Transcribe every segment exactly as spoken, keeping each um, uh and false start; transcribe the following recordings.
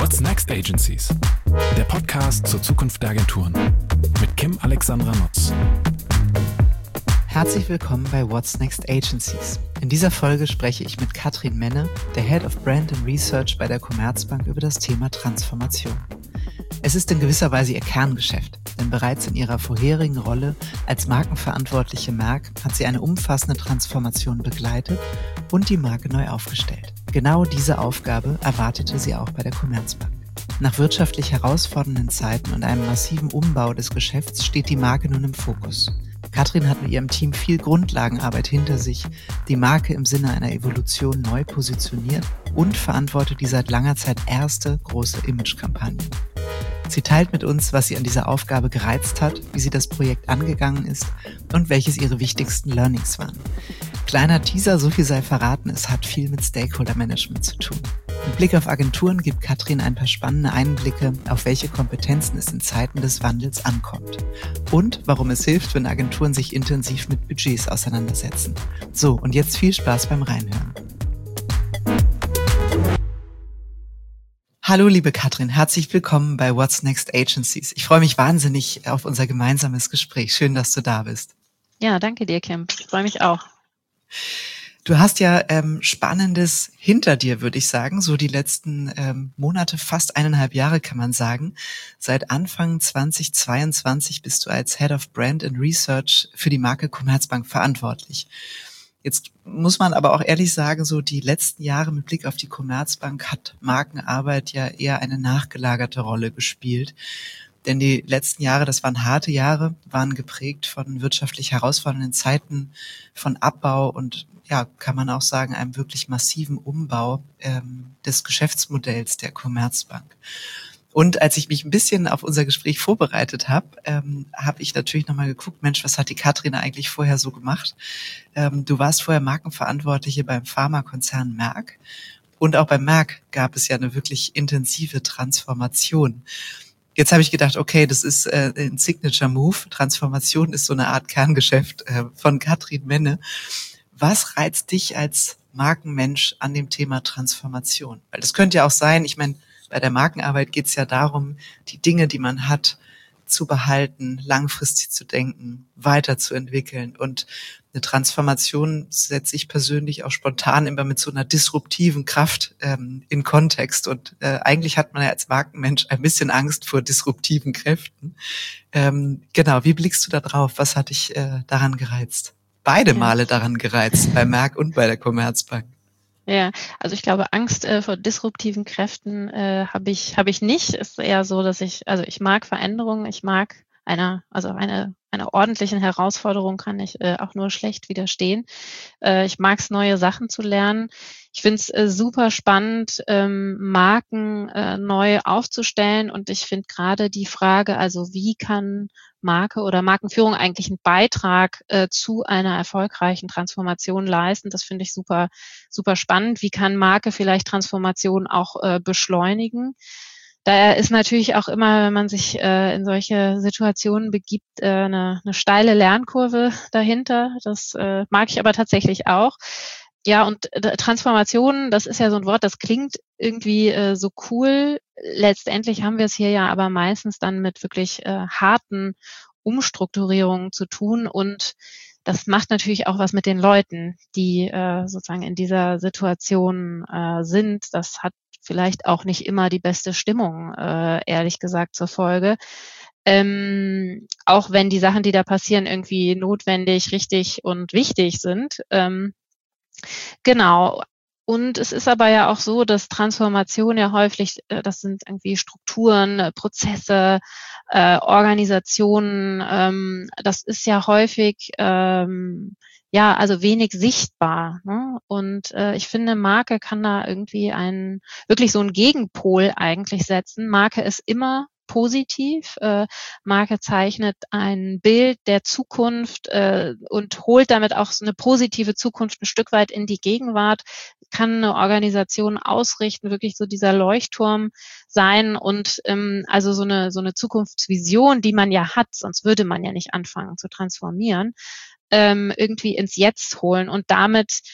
What's Next Agencies? Der Podcast zur Zukunft der Agenturen mit Kim Alexandra Nutz. Herzlich willkommen bei What's Next Agencies. In dieser Folge spreche ich mit Katrin Menne, der Head of Brand and Research bei der Commerzbank, über das Thema Transformation. Es ist in gewisser Weise ihr Kerngeschäft, denn bereits in ihrer vorherigen Rolle als markenverantwortliche Merck hat sie eine umfassende Transformation begleitet und die Marke neu aufgestellt. Genau diese Aufgabe erwartete sie auch bei der Commerzbank. Nach wirtschaftlich herausfordernden Zeiten und einem massiven Umbau des Geschäfts steht die Marke nun im Fokus. Katrin hat mit ihrem Team viel Grundlagenarbeit hinter sich, die Marke im Sinne einer Evolution neu positioniert und verantwortet die seit langer Zeit erste große Imagekampagne. Sie teilt mit uns, was sie an dieser Aufgabe gereizt hat, wie sie das Projekt angegangen ist und welches ihre wichtigsten Learnings waren. Kleiner Teaser, so viel sei verraten, es hat viel mit Stakeholder-Management zu tun. Mit Blick auf Agenturen gibt Katrin ein paar spannende Einblicke, auf welche Kompetenzen es in Zeiten des Wandels ankommt. Und warum es hilft, wenn Agenturen sich intensiv mit Budgets auseinandersetzen. So, und jetzt viel Spaß beim Reinhören. Hallo liebe Katrin, herzlich willkommen bei What's Next Agencies. Ich freue mich wahnsinnig auf unser gemeinsames Gespräch. Schön, dass du da bist. Ja, danke dir, Kim. Ich freue mich auch. Du hast ja ähm, Spannendes hinter dir, würde ich sagen. So die letzten ähm, Monate, fast eineinhalb Jahre kann man sagen. Seit Anfang zweitausendzweiundzwanzig bist du als Head of Brand and Research für die Marke Commerzbank verantwortlich. Jetzt muss man aber auch ehrlich sagen, so die letzten Jahre mit Blick auf die Commerzbank hat Markenarbeit ja eher eine nachgelagerte Rolle gespielt. Denn die letzten Jahre, das waren harte Jahre, waren geprägt von wirtschaftlich herausfordernden Zeiten, von Abbau und, ja, kann man auch sagen, einem wirklich massiven Umbau ähm, des Geschäftsmodells der Commerzbank. Und als ich mich ein bisschen auf unser Gespräch vorbereitet habe, ähm, habe ich natürlich nochmal geguckt, Mensch, was hat die Katrin eigentlich vorher so gemacht? Ähm, du warst vorher Markenverantwortliche beim Pharmakonzern Merck. Und auch bei Merck gab es ja eine wirklich intensive Transformation. Jetzt habe ich gedacht, okay, das ist äh, ein Signature-Move. Transformation ist so eine Art Kerngeschäft äh, von Katrin Menne. Was reizt dich als Markenmensch an dem Thema Transformation? Weil das könnte ja auch sein, ich meine, bei der Markenarbeit geht es ja darum, die Dinge, die man hat, zu behalten, langfristig zu denken, weiterzuentwickeln. Und eine Transformation setze ich persönlich auch spontan immer mit so einer disruptiven Kraft ähm, in Kontext. Und äh, eigentlich hat man ja als Markenmensch ein bisschen Angst vor disruptiven Kräften. Ähm, genau, wie blickst du da drauf? Was hat dich äh, daran gereizt? Beide Ja. Male daran gereizt, bei Merck und bei der Commerzbank. Ja, also ich glaube, Angst äh, vor disruptiven Kräften äh, habe ich habe ich nicht. Ist eher so, dass ich, also ich mag Veränderungen, ich mag einer, also eine einer ordentlichen Herausforderung kann ich äh, auch nur schlecht widerstehen. Äh, ich mag es, neue Sachen zu lernen. Ich finde es äh, super spannend, ähm, Marken äh, neu aufzustellen, und ich finde gerade die Frage, also wie kann Marke oder Markenführung eigentlich einen Beitrag äh, zu einer erfolgreichen Transformation leisten. Das finde ich super, super spannend. Wie kann Marke vielleicht Transformation auch äh, beschleunigen? Da ist natürlich auch immer, wenn man sich äh, in solche Situationen begibt, äh, eine, eine steile Lernkurve dahinter. Das äh, mag ich aber tatsächlich auch. Ja, und äh, Transformation, das ist ja so ein Wort, das klingt irgendwie äh, so cool. Letztendlich haben wir es hier ja aber meistens dann mit wirklich äh, harten Umstrukturierungen zu tun, und das macht natürlich auch was mit den Leuten, die äh, sozusagen in dieser Situation äh, sind. Das hat vielleicht auch nicht immer die beste Stimmung, äh, ehrlich gesagt, zur Folge. Ähm, auch wenn die Sachen, die da passieren, irgendwie notwendig, richtig und wichtig sind. Ähm, Genau. Und es ist aber ja auch so, dass Transformation ja häufig, äh, das sind irgendwie Strukturen, äh, Prozesse, äh, Organisationen, ähm, das ist ja häufig, ähm, ja, also wenig sichtbar, ne? Und äh, ich finde, Marke kann da irgendwie einen, wirklich so einen Gegenpol eigentlich setzen. Marke ist immer positiv. Äh, Marke zeichnet ein Bild der Zukunft äh, und holt damit auch so eine positive Zukunft ein Stück weit in die Gegenwart, kann eine Organisation ausrichten, wirklich so dieser Leuchtturm sein und ähm, also so eine so eine Zukunftsvision, die man ja hat, sonst würde man ja nicht anfangen zu transformieren, ähm, irgendwie ins Jetzt holen und damit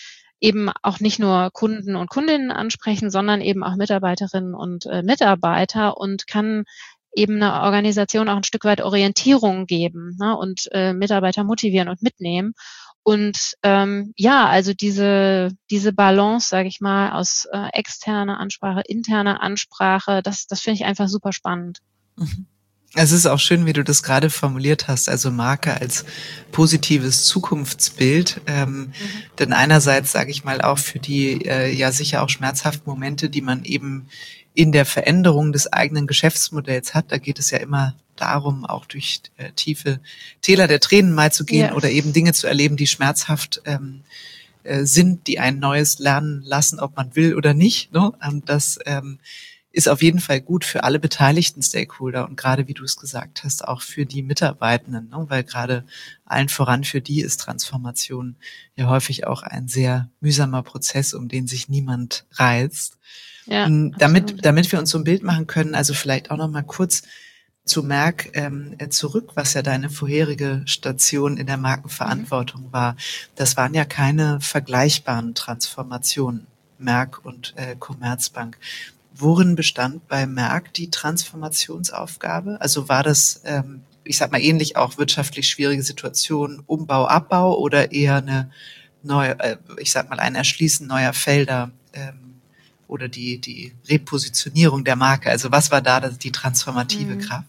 eben auch nicht nur Kunden und Kundinnen ansprechen, sondern eben auch Mitarbeiterinnen und äh, Mitarbeiter und kann eben eine Organisation auch ein Stück weit Orientierung geben, ne, und äh, Mitarbeiter motivieren und mitnehmen. Und ähm, ja, also diese diese Balance, sage ich mal, aus äh, externer Ansprache, interner Ansprache, das das finde ich einfach super spannend. Mhm. Es ist auch schön, wie du das gerade formuliert hast, also Marke als positives Zukunftsbild. Ähm, mhm. Denn einerseits, sage ich mal, auch für die äh, ja sicher auch schmerzhaften Momente, die man eben in der Veränderung des eigenen Geschäftsmodells hat. Da geht es ja immer darum, auch durch äh, tiefe Täler der Tränen mal zu gehen, ja, oder eben Dinge zu erleben, die schmerzhaft ähm, äh, sind, die ein neues lernen lassen, ob man will oder nicht. Ne? Und das ähm, ist auf jeden Fall gut für alle beteiligten Stakeholder und gerade, wie du es gesagt hast, auch für die Mitarbeitenden, ne? Weil gerade allen voran für die ist Transformation ja häufig auch ein sehr mühsamer Prozess, um den sich niemand reizt. Ja, damit, damit wir uns so ein Bild machen können, also vielleicht auch noch mal kurz zu Merck ähm, zurück, was ja deine vorherige Station in der Markenverantwortung mhm. war. Das waren ja keine vergleichbaren Transformationen, Merck und äh, Commerzbank. Worin bestand bei Merck die Transformationsaufgabe? Also war das, ähm, ich sag mal, ähnlich auch wirtschaftlich schwierige Situation, Umbau, Abbau oder eher eine neue, äh, ich sag mal, ein Erschließen neuer Felder ähm, oder die die Repositionierung der Marke? Also was war da die transformative mhm. Kraft?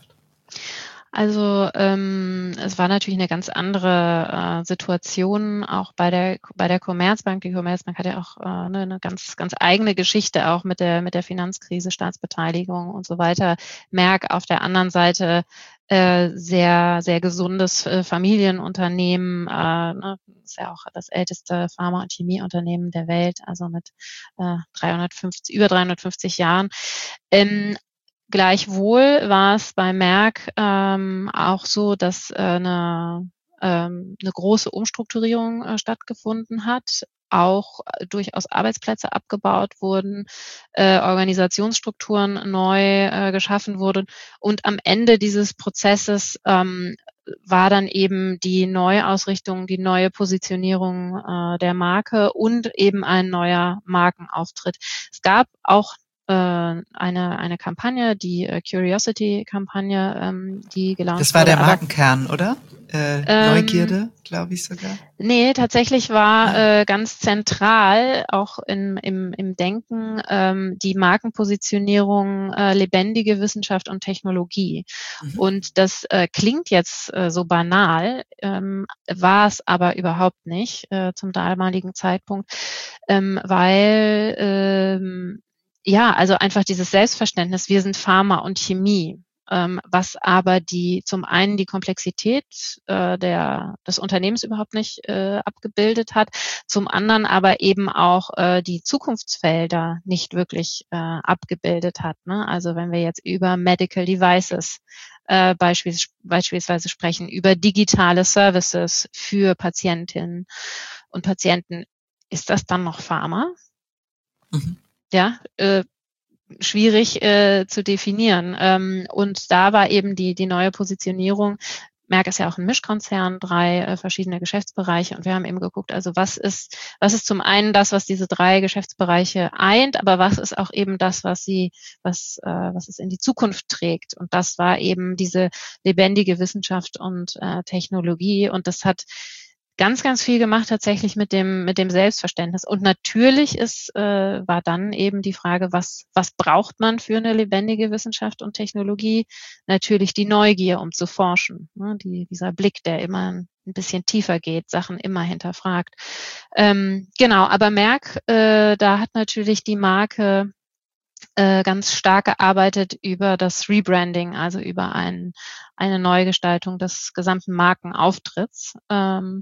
Also ähm, es war natürlich eine ganz andere äh, Situation auch bei der bei der Commerzbank. Die Commerzbank hat ja auch äh, eine, eine ganz ganz eigene Geschichte auch mit der mit der Finanzkrise, Staatsbeteiligung und so weiter. Merck auf der anderen Seite äh, sehr sehr gesundes äh, Familienunternehmen, äh, ne, ist ja auch das älteste Pharma- und Chemieunternehmen der Welt, also mit äh, dreihundertfünfzig über dreihundertfünfzig Jahren. Ähm, Gleichwohl war es bei Merck ähm, auch so, dass äh, eine, ähm, eine große Umstrukturierung äh, stattgefunden hat, auch äh, durchaus Arbeitsplätze abgebaut wurden, äh, Organisationsstrukturen neu äh, geschaffen wurden und am Ende dieses Prozesses ähm, war dann eben die Neuausrichtung, die neue Positionierung äh, der Marke und eben ein neuer Markenauftritt. Es gab auch eine eine Kampagne, die Curiosity-Kampagne, ähm, die gelauncht wurde. Das war der Markenkern, oder? Äh, ähm, Neugierde, glaube ich sogar. Nee, tatsächlich war ah. äh, ganz zentral auch in, im, im Denken ähm, die Markenpositionierung äh, lebendige Wissenschaft und Technologie. Mhm. Und das äh, klingt jetzt äh, so banal, ähm, war es aber überhaupt nicht äh, zum damaligen Zeitpunkt, ähm, weil ähm, ja, also einfach dieses Selbstverständnis, wir sind Pharma und Chemie, ähm, was aber die zum einen die Komplexität äh, der des Unternehmens überhaupt nicht äh, abgebildet hat, zum anderen aber eben auch äh, die Zukunftsfelder nicht wirklich äh, abgebildet hat. Ne? Also wenn wir jetzt über Medical Devices äh, beispielsweise, beispielsweise sprechen, über digitale Services für Patientinnen und Patienten, ist das dann noch Pharma? Mhm. Ja, äh, schwierig äh, zu definieren. Ähm, und da war eben die die neue Positionierung. Merck ist ja auch ein Mischkonzern, drei äh, verschiedene Geschäftsbereiche und wir haben eben geguckt, also was ist was ist zum einen das, was diese drei Geschäftsbereiche eint, aber was ist auch eben das, was sie was äh, was es in die Zukunft trägt. Und das war eben diese lebendige Wissenschaft und äh, Technologie und das hat ganz, ganz viel gemacht tatsächlich mit dem mit dem Selbstverständnis. Und natürlich ist äh, war dann eben die Frage, was was braucht man für eine lebendige Wissenschaft und Technologie? Natürlich die Neugier, um zu forschen. Ne? Die, dieser Blick, der immer ein bisschen tiefer geht, Sachen immer hinterfragt. Ähm, genau, aber Merck, äh, da hat natürlich die Marke äh, ganz stark gearbeitet über das Rebranding, also über ein, eine Neugestaltung des gesamten Markenauftritts. Ähm,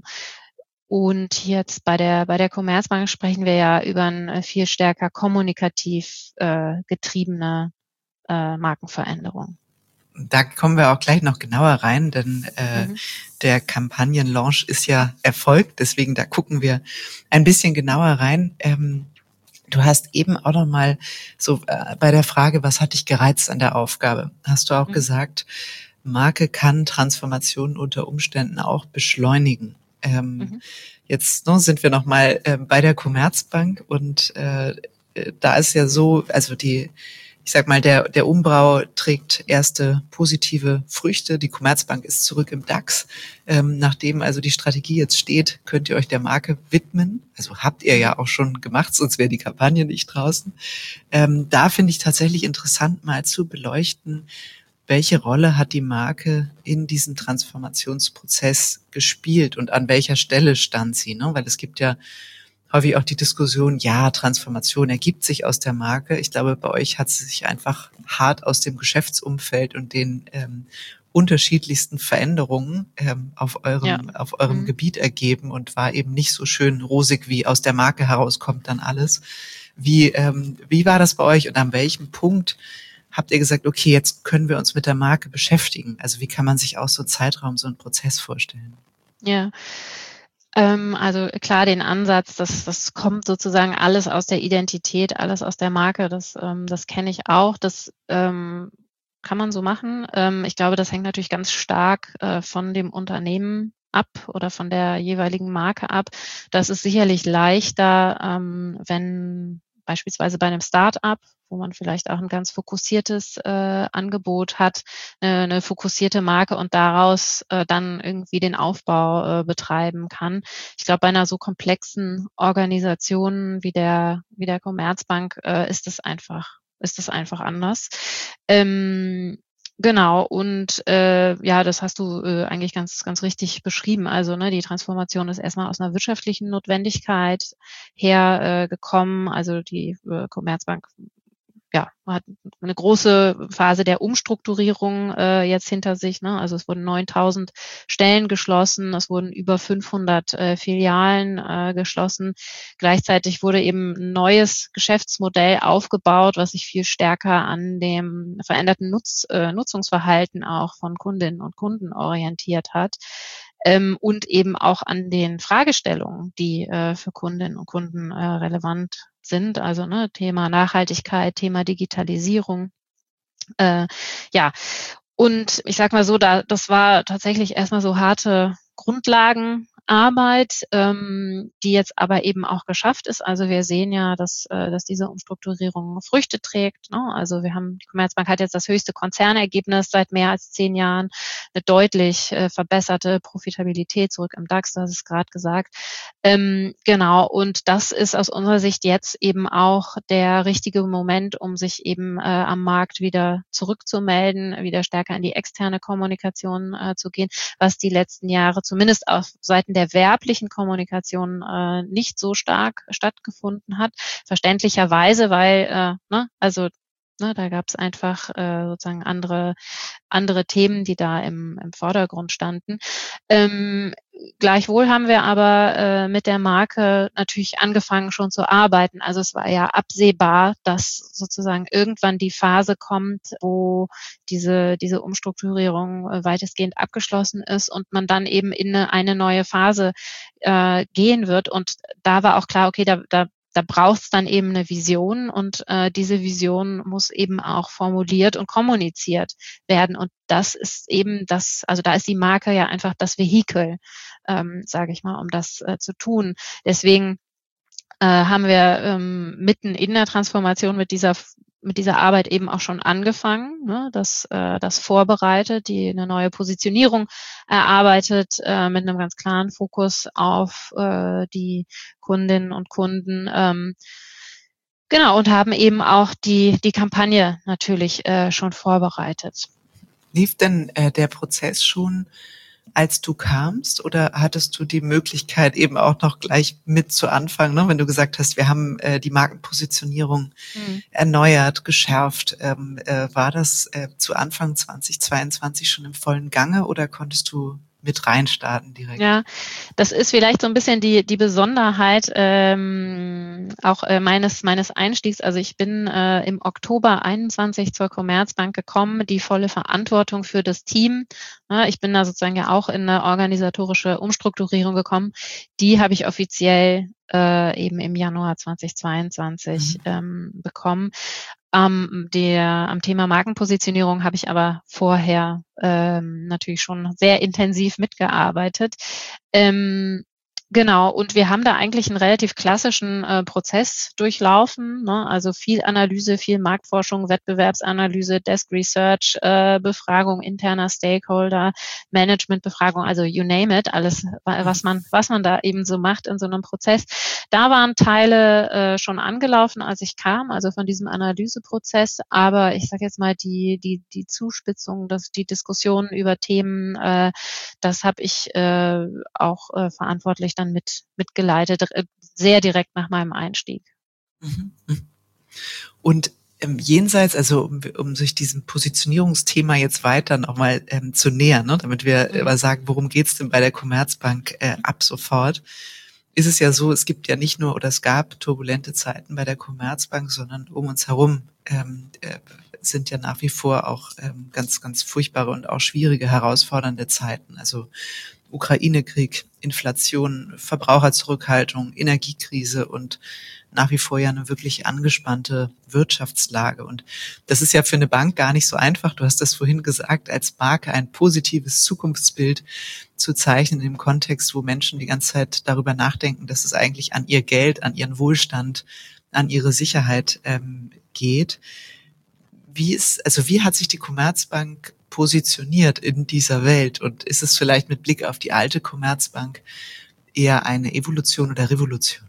und jetzt bei der bei der Commerzbank sprechen wir ja über eine viel stärker kommunikativ äh, getriebene äh, Markenveränderung. Da kommen wir auch gleich noch genauer rein, denn äh, mhm. der Kampagnenlaunch ist ja erfolgt, deswegen da gucken wir ein bisschen genauer rein. Ähm, Du hast eben auch noch mal so äh, bei der Frage, was hat dich gereizt an der Aufgabe, hast du auch mhm. gesagt, Marke kann Transformationen unter Umständen auch beschleunigen. Ähm, mhm. Jetzt ne, sind wir nochmal äh, bei der Commerzbank und äh, da ist ja so, also die, ich sag mal, der der Umbau trägt erste positive Früchte. Die Commerzbank ist zurück im DAX. Ähm, nachdem also die Strategie jetzt steht, könnt ihr euch der Marke widmen. Also habt ihr ja auch schon gemacht, sonst wäre die Kampagne nicht draußen. Ähm, da finde ich tatsächlich interessant, mal zu beleuchten, welche Rolle hat die Marke in diesem Transformationsprozess gespielt und an welcher Stelle stand sie? Ne? Weil es gibt ja häufig auch die Diskussion, ja, Transformation ergibt sich aus der Marke. Ich glaube, bei euch hat sie sich einfach hart aus dem Geschäftsumfeld und den ähm, unterschiedlichsten Veränderungen ähm, auf eurem, ja. auf eurem mhm. Gebiet ergeben und war eben nicht so schön rosig, wie aus der Marke herauskommt dann alles. Wie, ähm, wie war das bei euch und an welchem Punkt habt ihr gesagt, okay, jetzt können wir uns mit der Marke beschäftigen? Also wie kann man sich auch so einen Zeitraum, so einen Prozess vorstellen? Ja, ähm, also klar, den Ansatz, das, das kommt sozusagen alles aus der Identität, alles aus der Marke, das, ähm, das kenne ich auch, das ähm, kann man so machen. Ähm, ich glaube, das hängt natürlich ganz stark äh, von dem Unternehmen ab oder von der jeweiligen Marke ab. Das ist sicherlich leichter, ähm, wenn beispielsweise bei einem Start-up, wo man vielleicht auch ein ganz fokussiertes äh, Angebot hat, eine, eine fokussierte Marke und daraus äh, dann irgendwie den Aufbau äh, betreiben kann. Ich glaube, bei einer so komplexen Organisation wie der wie der Commerzbank äh, ist es einfach ist es einfach anders. Ähm, Genau, und äh, ja, das hast du äh, eigentlich ganz, ganz richtig beschrieben. Also ne, die Transformation ist erstmal aus einer wirtschaftlichen Notwendigkeit her äh, gekommen. Also die äh, Commerzbank ja, hat eine große Phase der Umstrukturierung äh, jetzt hinter sich. Ne? Also es wurden neuntausend Stellen geschlossen, es wurden über fünfhundert äh, Filialen äh, geschlossen. Gleichzeitig wurde eben ein neues Geschäftsmodell aufgebaut, was sich viel stärker an dem veränderten Nutz, äh, Nutzungsverhalten auch von Kundinnen und Kunden orientiert hat. Ähm, und eben auch an den Fragestellungen, die äh, für Kundinnen und Kunden äh, relevant sind. Also ne, Thema Nachhaltigkeit, Thema Digitalisierung. Äh, ja, und ich sag mal so, da das war tatsächlich erstmal so harte Grundlagenarbeit, ähm, die jetzt aber eben auch geschafft ist. Also wir sehen ja, dass, äh, dass diese Umstrukturierung Früchte trägt. Ne? Also wir haben, die Commerzbank hat jetzt das höchste Konzernergebnis seit mehr als zehn Jahren, eine deutlich äh, verbesserte Profitabilität zurück im DAX, das ist gerade gesagt. Ähm, genau, und das ist aus unserer Sicht jetzt eben auch der richtige Moment, um sich eben äh, am Markt wieder zurückzumelden, wieder stärker in die externe Kommunikation äh, zu gehen, was die letzten Jahre zumindest auf Seiten der werblichen Kommunikation äh, nicht so stark stattgefunden hat. Verständlicherweise, weil, äh, ne, also Ne, da gab es einfach äh, sozusagen andere andere Themen, die da im, im Vordergrund standen. Ähm, gleichwohl haben wir aber äh, mit der Marke natürlich angefangen schon zu arbeiten. Also es war ja absehbar, dass sozusagen irgendwann die Phase kommt, wo diese diese Umstrukturierung äh, weitestgehend abgeschlossen ist und man dann eben in eine, eine neue Phase äh, gehen wird. Und da war auch klar, okay, da, da Da braucht es dann eben eine Vision und äh, diese Vision muss eben auch formuliert und kommuniziert werden. Und das ist eben das, also da ist die Marke ja einfach das Vehikel, ähm, sage ich mal, um das äh, zu tun. Deswegen äh, haben wir ähm, mitten in der Transformation mit dieser mit dieser Arbeit eben auch schon angefangen, ne, das, äh, das vorbereitet, die eine neue Positionierung erarbeitet, äh, mit einem ganz klaren Fokus auf äh, die Kundinnen und Kunden. Ähm, genau, und haben eben auch die, die Kampagne natürlich äh, schon vorbereitet. Lief denn äh, der Prozess schon, als du kamst, oder hattest du die Möglichkeit eben auch noch gleich mit zu anfangen, ne? Wenn du gesagt hast, wir haben äh, die Markenpositionierung mhm. erneuert, geschärft, ähm, äh, war das äh, zu Anfang zweitausendzweiundzwanzig schon im vollen Gange oder konntest du mit reinstarten direkt? Ja, das ist vielleicht so ein bisschen die die Besonderheit ähm, auch äh, meines meines Einstiegs. Also ich bin äh, im Oktober einundzwanzig zur Commerzbank gekommen, die volle Verantwortung für das Team. Ja, ich bin da sozusagen ja auch in eine organisatorische Umstrukturierung gekommen. Die habe ich offiziell äh, eben im Januar zweitausendzweiundzwanzig mhm. ähm, bekommen. Am, der, am Thema Markenpositionierung habe ich aber vorher ähm, natürlich schon sehr intensiv mitgearbeitet. Ähm, Genau, und wir haben da eigentlich einen relativ klassischen äh, Prozess durchlaufen, ne? Also viel Analyse, viel Marktforschung, Wettbewerbsanalyse, Desk Research, äh, Befragung interner Stakeholder, Managementbefragung, also you name it, alles, was man was man da eben so macht in so einem Prozess. Da waren Teile äh, schon angelaufen, als ich kam, also von diesem Analyseprozess, aber ich sage jetzt mal, die die die Zuspitzung, dass die Diskussionen über Themen, äh, das habe ich äh, auch äh, verantwortlich dann mit mitgeleitet, sehr direkt nach meinem Einstieg. Und ähm, jenseits, also um, um sich diesem Positionierungsthema jetzt weiter nochmal ähm, zu nähern, ne, damit wir mhm. immer sagen, worum geht's denn bei der Commerzbank äh, ab sofort, ist es ja so, es gibt ja nicht nur, oder es gab turbulente Zeiten bei der Commerzbank, sondern um uns herum ähm, äh, sind ja nach wie vor auch ähm, ganz, ganz furchtbare und auch schwierige, herausfordernde Zeiten. Also Ukraine-Krieg, Inflation, Verbraucherzurückhaltung, Energiekrise und nach wie vor ja eine wirklich angespannte Wirtschaftslage. Und das ist ja für eine Bank gar nicht so einfach. Du hast das vorhin gesagt, als Marke ein positives Zukunftsbild zu zeichnen im Kontext, wo Menschen die ganze Zeit darüber nachdenken, dass es eigentlich an ihr Geld, an ihren Wohlstand, an ihre Sicherheit ähm, geht. Wie ist, also wie hat sich die Commerzbank positioniert in dieser Welt? Und ist es vielleicht mit Blick auf die alte Commerzbank eher eine Evolution oder Revolution?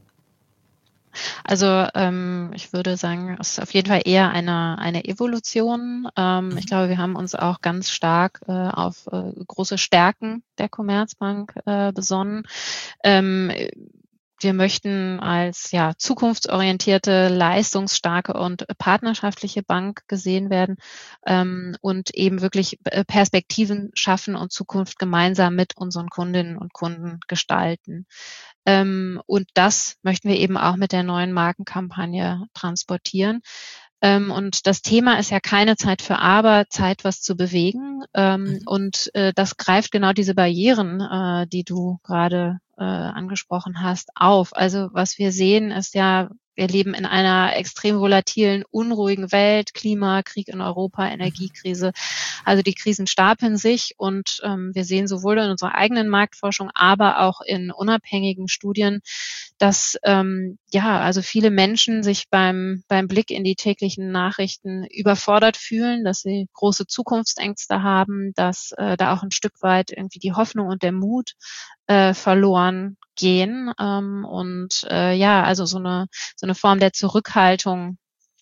Also ähm, ich würde sagen, es ist auf jeden Fall eher eine eine Evolution. Ähm, mhm. Ich glaube, wir haben uns auch ganz stark äh, auf äh, große Stärken der Commerzbank äh, besonnen. Ähm, Wir möchten als ja zukunftsorientierte, leistungsstarke und partnerschaftliche Bank gesehen werden ähm, und eben wirklich Perspektiven schaffen und Zukunft gemeinsam mit unseren Kundinnen und Kunden gestalten. Ähm, und das möchten wir eben auch mit der neuen Markenkampagne transportieren. Ähm, und das Thema ist ja keine Zeit für Aber, Zeit, was zu bewegen. Ähm, mhm. Und äh, das greift genau diese Barrieren, äh, die du gerade äh, angesprochen hast, auf. Also was wir sehen, ist ja, wir leben in einer extrem volatilen, unruhigen Welt, Klima, Krieg in Europa, Energiekrise. Also die Krisen stapeln sich und ähm, wir sehen sowohl in unserer eigenen Marktforschung, aber auch in unabhängigen Studien, dass ähm, ja also viele Menschen sich beim beim Blick in die täglichen Nachrichten überfordert fühlen, dass sie große Zukunftsängste haben, dass äh, da auch ein Stück weit irgendwie die Hoffnung und der Mut äh, verloren gehen ähm, und äh, ja also so eine so eine Form der Zurückhaltung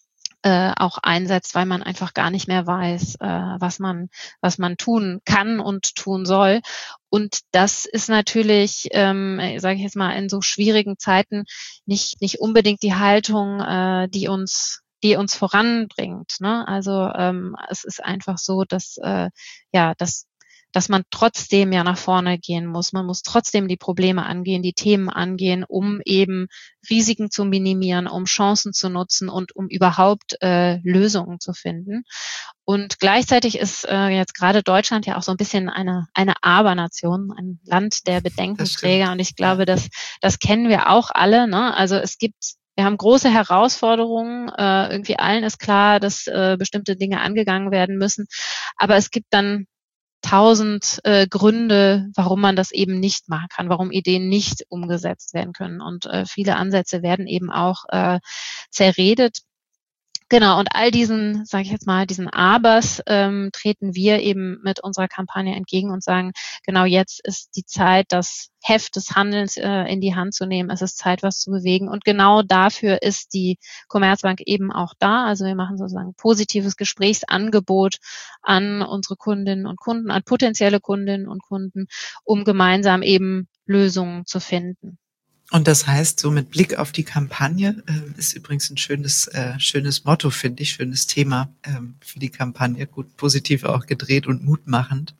äh, auch einsetzt, weil man einfach gar nicht mehr weiß, äh, was man was man tun kann und tun soll. Und das ist natürlich, ähm, sage ich jetzt mal, in so schwierigen Zeiten nicht nicht unbedingt die Haltung, äh, die uns die uns voranbringt. Ne? Also ähm, es ist einfach so, dass äh, ja dass dass man trotzdem ja nach vorne gehen muss. Man muss trotzdem die Probleme angehen, die Themen angehen, um eben Risiken zu minimieren, um Chancen zu nutzen und um überhaupt äh, Lösungen zu finden. Und gleichzeitig ist äh, jetzt gerade Deutschland ja auch so ein bisschen eine eine Aber-Nation, ein Land der Bedenkenträger. Und ich glaube, das das kennen wir auch alle. Ne? Also es gibt Wir haben große Herausforderungen. Äh, irgendwie allen ist klar, dass äh, bestimmte Dinge angegangen werden müssen. Aber es gibt dann tausend äh, Gründe, warum man das eben nicht machen kann, warum Ideen nicht umgesetzt werden können. Und äh, viele Ansätze werden eben auch äh, zerredet. Genau, und all diesen, sage ich jetzt mal, diesen Abers ähm, treten wir eben mit unserer Kampagne entgegen und sagen, genau jetzt ist die Zeit, das Heft des Handelns äh, in die Hand zu nehmen. Es ist Zeit, was zu bewegen. Und genau dafür ist die Commerzbank eben auch da. Also wir machen sozusagen positives Gesprächsangebot an unsere Kundinnen und Kunden, an potenzielle Kundinnen und Kunden, um gemeinsam eben Lösungen zu finden. Und das heißt, so mit Blick auf die Kampagne, äh, ist übrigens ein schönes, äh, schönes Motto, finde ich, schönes Thema ähm, für die Kampagne, gut positiv auch gedreht und mutmachend.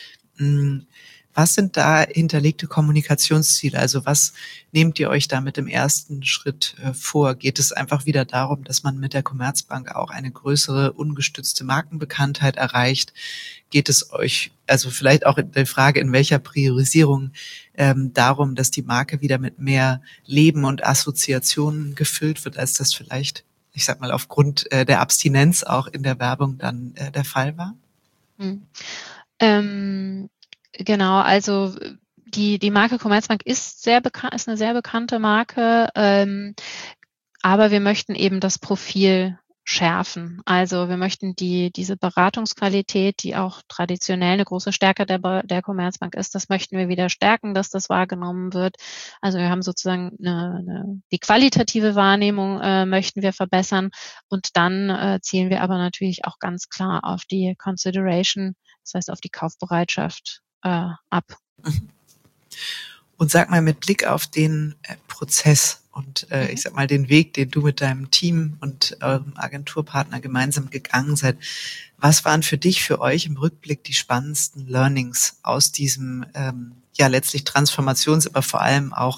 Mhm. Was sind da hinterlegte Kommunikationsziele? Also was nehmt ihr euch da mit dem ersten Schritt äh, vor? Geht es einfach wieder darum, dass man mit der Commerzbank auch eine größere, ungestützte Markenbekanntheit erreicht? Geht es euch, also vielleicht auch in der Frage, in welcher Priorisierung, ähm, darum, dass die Marke wieder mit mehr Leben und Assoziationen gefüllt wird, als das vielleicht, ich sag mal, aufgrund äh, der Abstinenz auch in der Werbung dann äh, der Fall war? Hm. Ähm Genau, also die, die Marke Commerzbank ist sehr bekannt, ist eine sehr bekannte Marke, ähm, aber wir möchten eben das Profil schärfen. Also wir möchten die diese Beratungsqualität, die auch traditionell eine große Stärke der, der Commerzbank ist, das möchten wir wieder stärken, dass das wahrgenommen wird. Also wir haben sozusagen eine, eine, die qualitative Wahrnehmung äh, möchten wir verbessern und dann äh, zielen wir aber natürlich auch ganz klar auf die Consideration, das heißt auf die Kaufbereitschaft äh, ab. Und sag mal, mit Blick auf den äh, Prozess und äh, mhm. ich sag mal den Weg, den du mit deinem Team und eurem Agenturpartner gemeinsam gegangen seid, was waren für dich, für euch im Rückblick die spannendsten Learnings aus diesem ähm, ja letztlich Transformations-, aber vor allem auch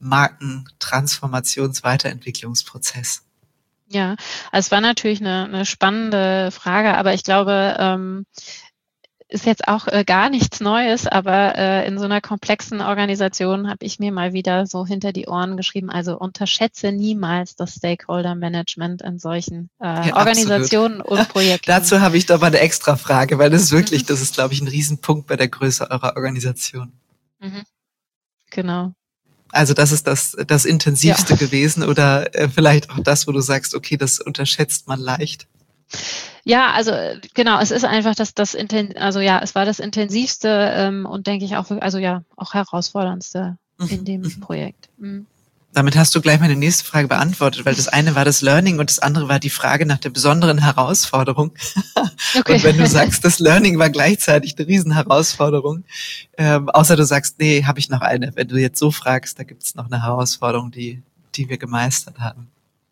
Markentransformations-Weiterentwicklungsprozess? Ja, also es war natürlich eine, eine spannende Frage, aber ich glaube, ähm, ist jetzt auch äh, gar nichts Neues, aber äh, in so einer komplexen Organisation habe ich mir mal wieder so hinter die Ohren geschrieben, also unterschätze niemals das Stakeholder-Management in solchen äh, ja, Organisationen und Projekten. Dazu habe ich doch mal eine extra Frage, weil das ist wirklich, mhm. das ist, glaube ich, ein Riesenpunkt bei der Größe eurer Organisation. Mhm. Genau. Also das ist das das Intensivste ja. gewesen oder äh, vielleicht auch das, wo du sagst, okay, das unterschätzt man leicht. Ja, also genau, es ist einfach das, das also ja, es war das intensivste ähm, und denke ich auch, also ja, auch herausforderndste mhm. in dem mhm. Projekt. Mhm. Damit hast du gleich meine nächste Frage beantwortet, weil das eine war das Learning und das andere war die Frage nach der besonderen Herausforderung. Okay. Und wenn du sagst, das Learning war gleichzeitig eine Riesenherausforderung, ähm, außer du sagst, nee, habe ich noch eine. Wenn du jetzt so fragst, da gibt es noch eine Herausforderung, die die wir gemeistert haben.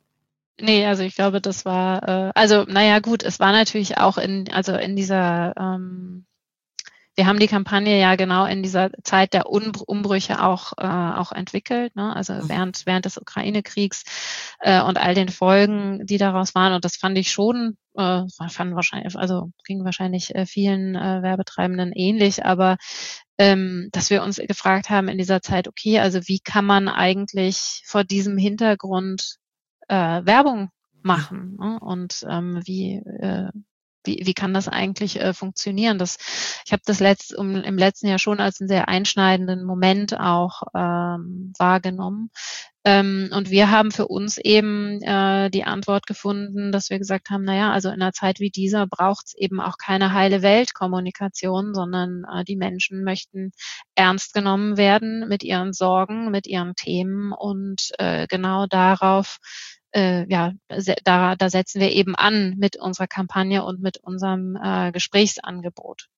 Nee, also ich glaube, das war, äh, also naja gut, es war natürlich auch in, also in dieser, ähm, wir haben die Kampagne ja genau in dieser Zeit der Umbrüche auch äh, auch entwickelt, ne? Also während während des Ukraine-Kriegs äh, und all den Folgen, die daraus waren. Und das fand ich schon, äh, fanden wahrscheinlich, also ging wahrscheinlich äh, vielen äh, Werbetreibenden ähnlich, aber ähm, dass wir uns gefragt haben in dieser Zeit, okay, also wie kann man eigentlich vor diesem Hintergrund Äh, Werbung machen, ne? Und ähm, wie, äh, wie wie kann das eigentlich äh, funktionieren? Das, ich habe das letzt, um, im letzten Jahr schon als einen sehr einschneidenden Moment auch ähm, wahrgenommen. Ähm, und wir haben für uns eben äh, die Antwort gefunden, dass wir gesagt haben, naja, also in einer Zeit wie dieser braucht es eben auch keine heile Welt-Kommunikation, sondern äh, die Menschen möchten ernst genommen werden mit ihren Sorgen, mit ihren Themen und äh, genau darauf Äh, ja, da, da setzen wir eben an mit unserer Kampagne und mit unserem äh, Gesprächsangebot.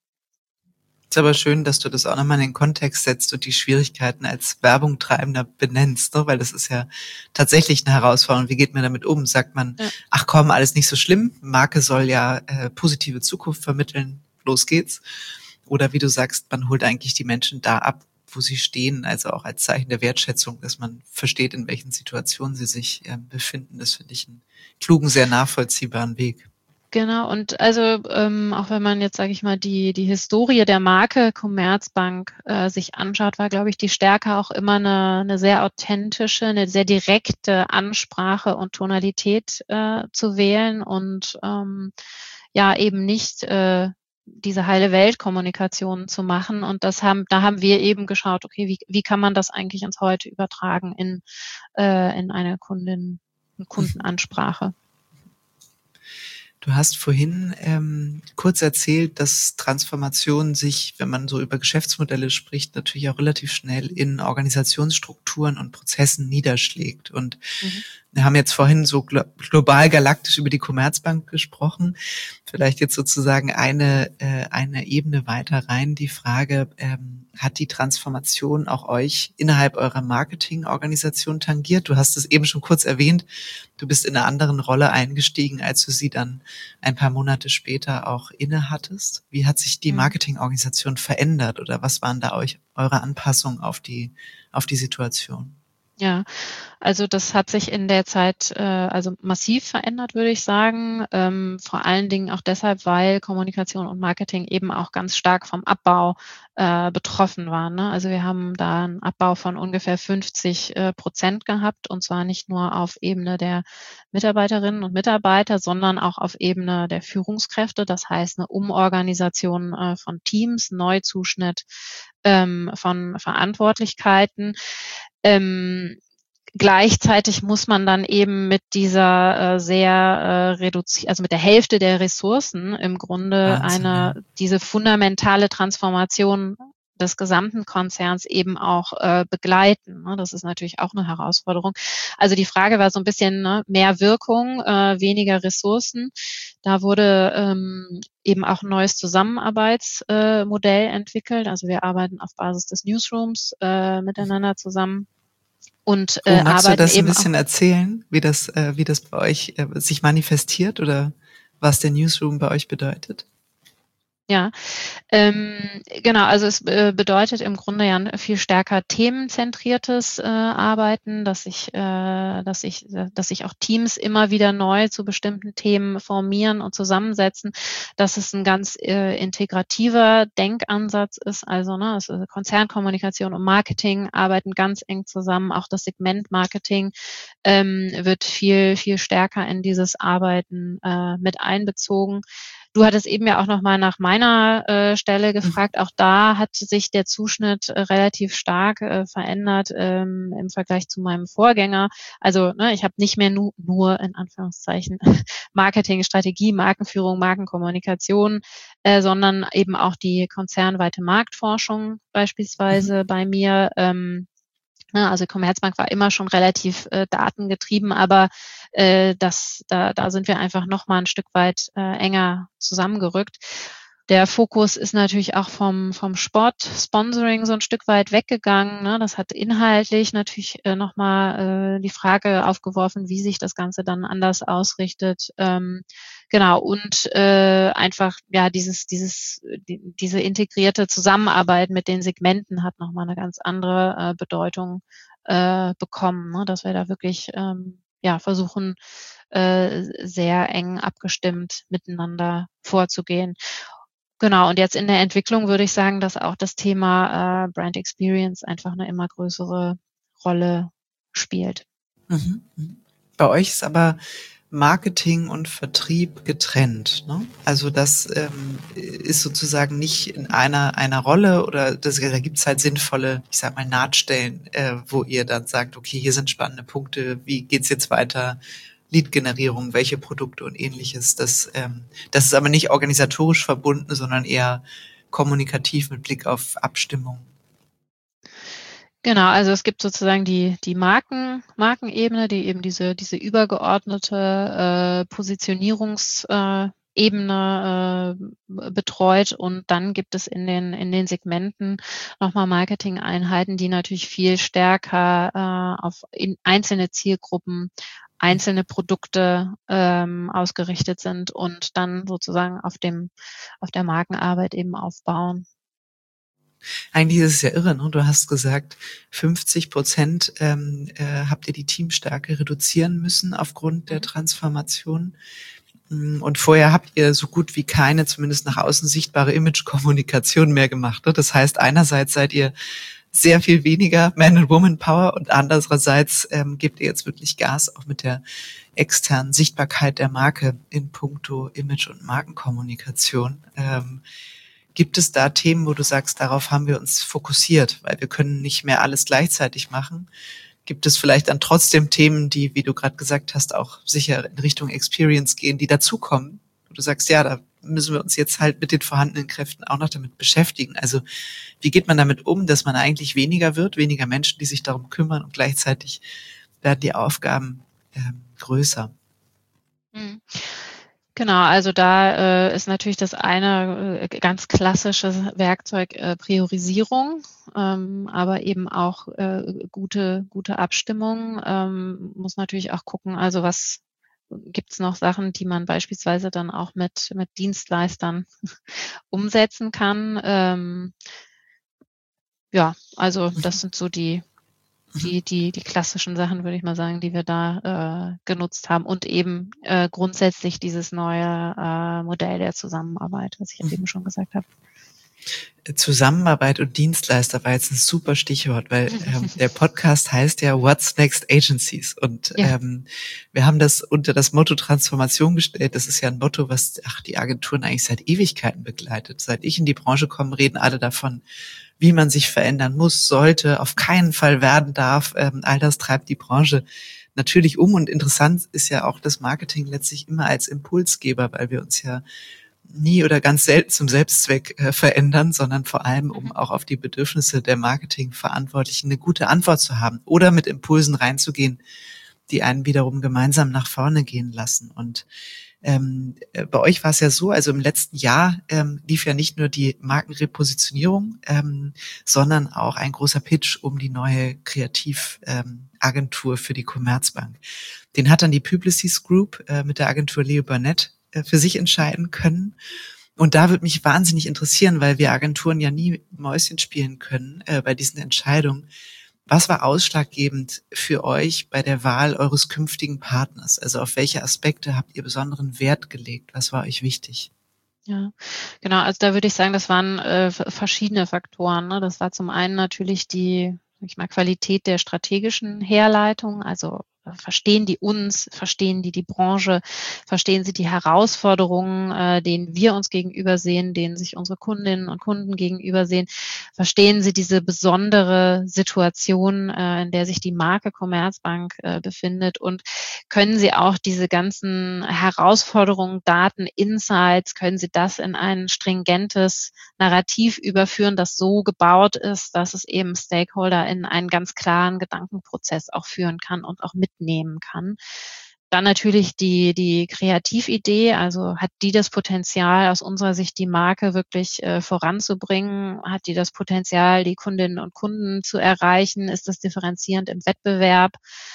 Ist aber schön, dass du das auch nochmal in den Kontext setzt und die Schwierigkeiten als Werbungtreibender benennst, ne? Weil das ist ja tatsächlich eine Herausforderung. Wie geht man damit um? Sagt man, ja. ach komm, alles nicht so schlimm, Marke soll ja äh, positive Zukunft vermitteln, los geht's. Oder wie du sagst, man holt eigentlich die Menschen da ab, wo sie stehen, also auch als Zeichen der Wertschätzung, dass man versteht, in welchen Situationen sie sich äh, befinden. Das finde ich einen klugen, sehr nachvollziehbaren Weg. Genau, und also ähm, auch wenn man jetzt, sage ich mal, die die Historie der Marke Commerzbank äh, sich anschaut, war, glaube ich, die Stärke auch immer eine, eine sehr authentische, eine sehr direkte Ansprache und Tonalität äh, zu wählen und ähm, ja eben nicht äh, diese heile Weltkommunikation zu machen. Und das haben, da haben wir eben geschaut, okay, wie, wie kann man das eigentlich ins Heute übertragen in, äh, in eine Kundin, Kundenansprache? Du hast vorhin ähm, kurz erzählt, dass Transformation sich, wenn man so über Geschäftsmodelle spricht, natürlich auch relativ schnell in Organisationsstrukturen und Prozessen niederschlägt. Und mhm. wir haben jetzt vorhin so global galaktisch über die Commerzbank gesprochen. Vielleicht jetzt sozusagen eine äh, eine Ebene weiter rein die Frage, ähm, hat die Transformation auch euch innerhalb eurer Marketingorganisation tangiert? Du hast es eben schon kurz erwähnt. Du bist in einer anderen Rolle eingestiegen, als du sie dann ein paar Monate später auch inne hattest. Wie hat sich die Marketingorganisation verändert oder was waren da euch eure Anpassungen auf die auf die Situation? Ja, Also das hat sich in der Zeit äh, also massiv verändert, würde ich sagen. Ähm, vor allen Dingen auch deshalb, weil Kommunikation und Marketing eben auch ganz stark vom Abbau äh, betroffen waren. Ne? Also wir haben da einen Abbau von ungefähr fünfzig äh, Prozent gehabt, und zwar nicht nur auf Ebene der Mitarbeiterinnen und Mitarbeiter, sondern auch auf Ebene der Führungskräfte. Das heißt eine Umorganisation äh, von Teams, Neuzuschnitt ähm, von Verantwortlichkeiten. Ähm, Gleichzeitig muss man dann eben mit dieser äh, sehr äh, reduziert, also mit der Hälfte der Ressourcen im Grunde Wahnsinn, eine, ja. diese fundamentale Transformation des gesamten Konzerns eben auch äh, begleiten. Ne? Das ist natürlich auch eine Herausforderung. Also die Frage war so ein bisschen, ne, mehr Wirkung, äh, weniger Ressourcen. Da wurde ähm, eben auch ein neues Zusammenarbeitsmodell äh, entwickelt. Also wir arbeiten auf Basis des Newsrooms äh, miteinander zusammen. Und Oh, äh, magst du arbeiten das ein eben auch. bisschen erzählen, wie das, äh, wie das bei euch äh, sich manifestiert oder was der Newsroom bei euch bedeutet? Ja, ähm, genau, also es äh, bedeutet im Grunde ja ein viel stärker themenzentriertes äh, Arbeiten, dass sich, äh, dass sich, dass sich auch Teams immer wieder neu zu bestimmten Themen formieren und zusammensetzen, dass es ein ganz äh, integrativer Denkansatz ist, also ne, also Konzernkommunikation und Marketing arbeiten ganz eng zusammen, auch das Segment Marketing ähm, wird viel, viel stärker in dieses Arbeiten äh, mit einbezogen. Du hattest eben ja auch noch mal nach meiner äh, Stelle gefragt. Auch da hat sich der Zuschnitt äh, relativ stark äh, verändert ähm, im Vergleich zu meinem Vorgänger. Also ne, ich habe nicht mehr nu nur in Anführungszeichen Marketing, Strategie, Markenführung, Markenkommunikation, äh, sondern eben auch die konzernweite Marktforschung beispielsweise bei mir. Ähm, Also Commerzbank war immer schon relativ äh, datengetrieben, aber äh, das, da, da sind wir einfach noch mal ein Stück weit äh, enger zusammengerückt. Der Fokus ist natürlich auch vom, vom Sport-Sponsoring so ein Stück weit weggegangen. Ne? Das hat inhaltlich natürlich äh, nochmal äh, die Frage aufgeworfen, wie sich das Ganze dann anders ausrichtet. Ähm, genau, und äh, einfach ja dieses, dieses, die, diese integrierte Zusammenarbeit mit den Segmenten hat nochmal eine ganz andere äh, Bedeutung äh, bekommen, ne? Dass wir da wirklich ähm, ja versuchen, äh, sehr eng abgestimmt miteinander vorzugehen. Genau, und jetzt in der Entwicklung würde ich sagen, dass auch das Thema äh, Brand Experience einfach eine immer größere Rolle spielt. Mhm. Bei euch ist aber Marketing und Vertrieb getrennt, ne? Also das ähm, ist sozusagen nicht in einer einer Rolle oder das, da gibt's halt sinnvolle, ich sag mal, Nahtstellen, äh, wo ihr dann sagt, okay, hier sind spannende Punkte, wie geht's jetzt weiter? Lead-Generierung, welche Produkte und ähnliches. Das, ähm, das ist aber nicht organisatorisch verbunden, sondern eher kommunikativ mit Blick auf Abstimmung. Genau, also es gibt sozusagen die, die Marken, Markenebene, die eben diese, diese übergeordnete äh, Positionierungsebene äh, betreut, und dann gibt es in den, in den Segmenten nochmal Marketing-Einheiten, die natürlich viel stärker äh, auf in einzelne Zielgruppen, einzelne Produkte ähm, ausgerichtet sind und dann sozusagen auf dem, auf der Markenarbeit eben aufbauen. Eigentlich ist es ja irre, ne? Du hast gesagt, fünfzig Prozent ähm, äh, habt ihr die Teamstärke reduzieren müssen aufgrund der Transformation. Und vorher habt ihr so gut wie keine, zumindest nach außen sichtbare Image-Kommunikation mehr gemacht. Ne? Das heißt, einerseits seid ihr sehr viel weniger Man- and Woman-Power und andererseits ähm, gebt ihr jetzt wirklich Gas auch mit der externen Sichtbarkeit der Marke in puncto Image- und Markenkommunikation. Ähm, Gibt es da Themen, wo du sagst, darauf haben wir uns fokussiert, weil wir können nicht mehr alles gleichzeitig machen? Gibt es vielleicht dann trotzdem Themen, die, wie du gerade gesagt hast, auch sicher in Richtung Experience gehen, die dazukommen? Wo du sagst, ja, da müssen wir uns jetzt halt mit den vorhandenen Kräften auch noch damit beschäftigen. Also wie geht man damit um, dass man eigentlich weniger wird, weniger Menschen, die sich darum kümmern, und gleichzeitig werden die Aufgaben äh, größer? Mhm. Genau, also da äh, ist natürlich das eine äh, ganz klassische Werkzeug äh, Priorisierung, ähm, aber eben auch äh, gute gute Abstimmung. Ähm, muss natürlich auch gucken, also was gibt's noch Sachen, die man beispielsweise dann auch mit mit Dienstleistern umsetzen kann. Ähm, ja, also das sind so die die, die, die klassischen Sachen, würde ich mal sagen, die wir da äh, genutzt haben und eben äh, grundsätzlich dieses neue äh, Modell der Zusammenarbeit, was ich ja eben schon gesagt habe. Zusammenarbeit und Dienstleister war jetzt ein super Stichwort, weil ähm, der Podcast heißt ja What's Next Agencies und ja. ähm, wir haben das unter das Motto Transformation gestellt. Das ist ja ein Motto, was ach die Agenturen eigentlich seit Ewigkeiten begleitet. Seit ich in die Branche komme, reden alle davon, wie man sich verändern muss, sollte, auf keinen Fall werden darf. Ähm, all das treibt die Branche natürlich um und interessant ist ja auch das Marketing letztlich immer als Impulsgeber, weil wir uns ja nie oder ganz selten zum Selbstzweck äh, verändern, sondern vor allem, um auch auf die Bedürfnisse der Marketingverantwortlichen eine gute Antwort zu haben oder mit Impulsen reinzugehen, die einen wiederum gemeinsam nach vorne gehen lassen. Und ähm, bei euch war es ja so, also im letzten Jahr ähm, lief ja nicht nur die Markenrepositionierung, ähm, sondern auch ein großer Pitch um die neue Kreativagentur ähm, für die Commerzbank. Den hat dann die Publicis Group äh, mit der Agentur Leo Burnett für sich entscheiden können. Und da würde mich wahnsinnig interessieren, weil wir Agenturen ja nie Mäuschen spielen können äh, bei diesen Entscheidungen. Was war ausschlaggebend für euch bei der Wahl eures künftigen Partners? Also auf welche Aspekte habt ihr besonderen Wert gelegt? Was war euch wichtig? Ja, genau. Also da würde ich sagen, das waren äh, verschiedene Faktoren. Ne? Das war zum einen natürlich die, ich mal, Qualität der strategischen Herleitung, also verstehen die uns, verstehen die die Branche, verstehen sie die Herausforderungen, äh, denen wir uns gegenüber sehen, denen sich unsere Kundinnen und Kunden gegenüber sehen, verstehen sie diese besondere Situation, äh, in der sich die Marke Commerzbank äh, befindet und können sie auch diese ganzen Herausforderungen, Daten, Insights, können sie das in ein stringentes Narrativ überführen, das so gebaut ist, dass es eben Stakeholder in einen ganz klaren Gedankenprozess auch führen kann und auch mitnehmen kann. Dann natürlich die, die Kreatividee, also hat die das Potenzial, aus unserer Sicht die Marke wirklich äh, voranzubringen? Hat die das Potenzial, die Kundinnen und Kunden zu erreichen? Ist das differenzierend im Wettbewerb?